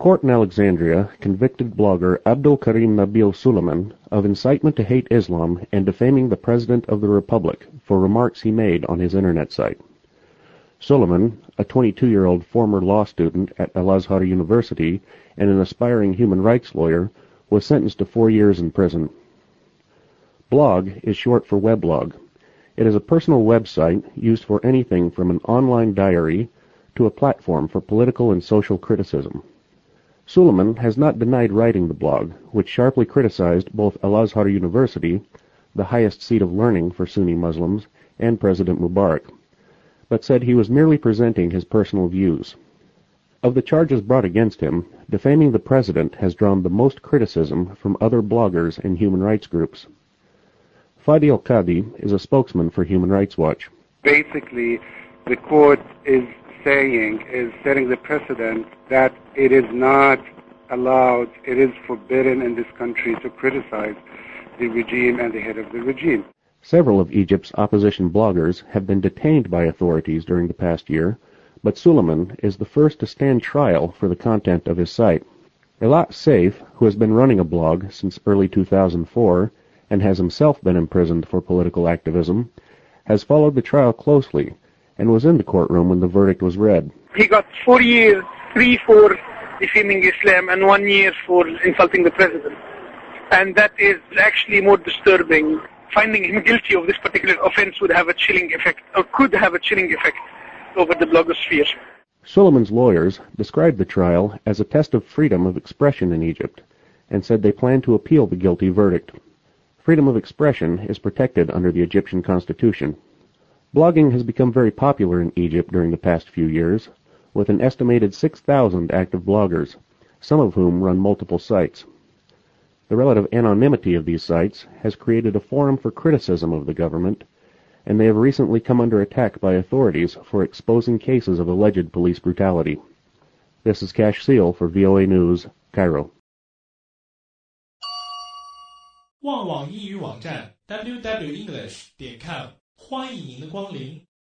court in Alexandria convicted blogger Abdul Karim Nabil Suleiman of incitement to hate Islam and defaming the President of the Republic for remarks he made on his internet site. Suleiman, a 22-year-old former law student at Al-Azhar University and an aspiring human rights lawyer, was sentenced to 4 years in prison. Blog is short for weblog. It is a personal website used for anything from an online diary to a platform for political and social criticism. Suleiman has not denied writing the blog, which sharply criticized both Al-Azhar University, the highest seat of learning for Sunni Muslims, and President Mubarak, but said he was merely presenting his personal views. Of the charges brought against him, defaming the president has drawn the most criticism from other bloggers and human rights groups. Fadi Al-Qadi is a spokesman for Human Rights Watch. Basically, the court is setting the precedent that it is not allowed, it is forbidden in this country to criticize the regime and the head of the regime. Several of Egypt's opposition bloggers have been detained by authorities during the past year, but Suleiman is the first to stand trial for the content of his site. Elat Saif, who has been running a blog since early 2004 and has himself been imprisoned for political activism, has followed the trial closely and was in the courtroom when the verdict was read. He got 4 years, 3 for defaming Islam and 1 year for insulting the president. And that is actually more disturbing. Finding him guilty of this particular offense would have a chilling effect, or could have a chilling effect over the blogosphere. Suleiman's lawyers described the trial as a test of freedom of expression in Egypt and said they plan to appeal the guilty verdict. Freedom of expression is protected under the Egyptian constitution. Blogging has become very popular in Egypt during the past few years, with an estimated 6,000 active bloggers, some of whom run multiple sites. The relative anonymity of these sites has created a forum for criticism of the government, and they have recently come under attack by authorities for exposing cases of alleged police brutality. This is Cash Seal for VOA News, Cairo. 旺旺英语网站 www.english.com 欢迎您的光临。